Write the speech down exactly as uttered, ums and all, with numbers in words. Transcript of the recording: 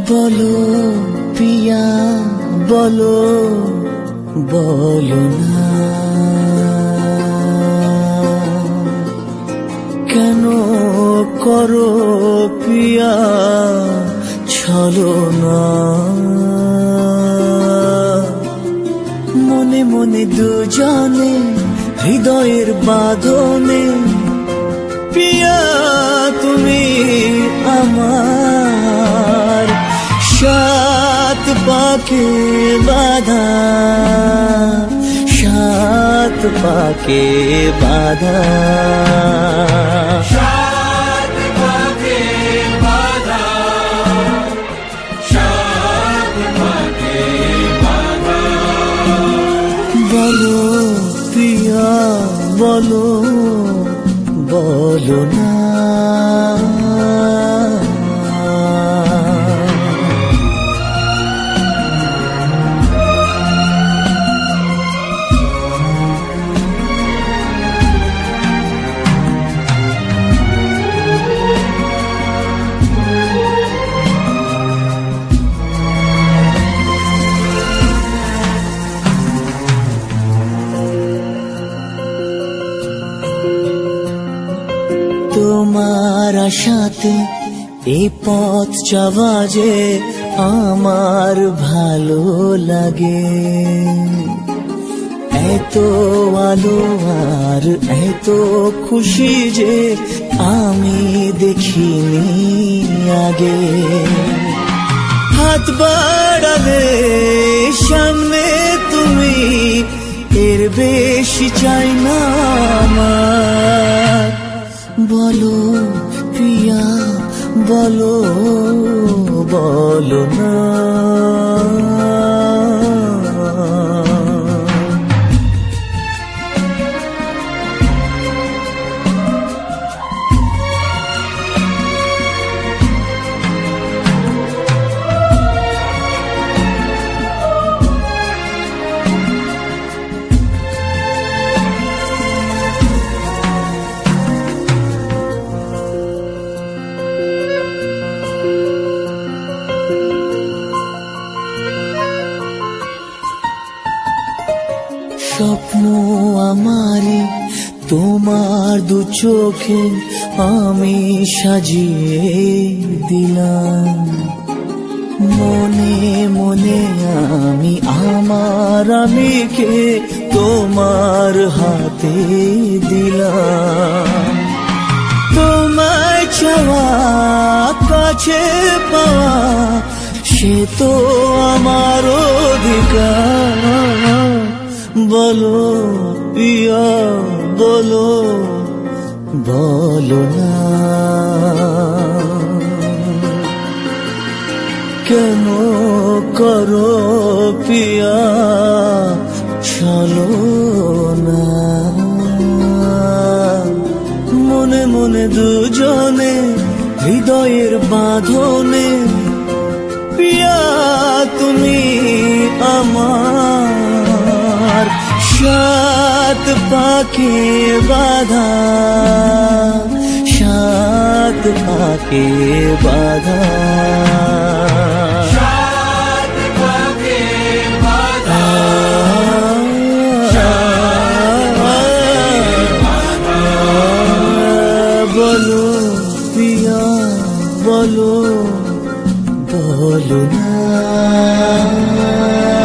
বলো পিয়া বলো বলো না কেন করো পিয়া ছলনা মনে মনে দুজনে হৃদয়ের বাঁধনে পিয়া তুমি আমার সাত পাকে বাঁধা সাত পাকে বাঁধা সাত পাকে বাঁধা সাত পাকে বাঁধা বলো পিয়া বলো বলো না তোমার আশাতে এই পথ চলা যে আমার ভালো লাগে এত আলো আর এত খুশি যে আমি দেখিনি আগে হাত বাড়ালে সামনে তুমি এর বেশি চাই না আমার বলো পিয়া বলো বলো না স্বপ্ন আমারে তোমার দু চোখে আমি সাজিয়ে দিলাম মনে মনে আমি আমার আমিকে তোমার হাতে দিলাম তোমায় চাওয়া কাছে পাওয়া সে তো আমার অধিকার বলো পিয়া বলো বলো না কেন করো পিয়া ছলনা মনে মনে দুজনে হৃদয়ের বাঁধনে পিয়া তুমি আমার সাত পাকে বাঁধা সাত পাকে বাঁধা সাত পাকে বাঁধা বলো পিয়া বলো বলো না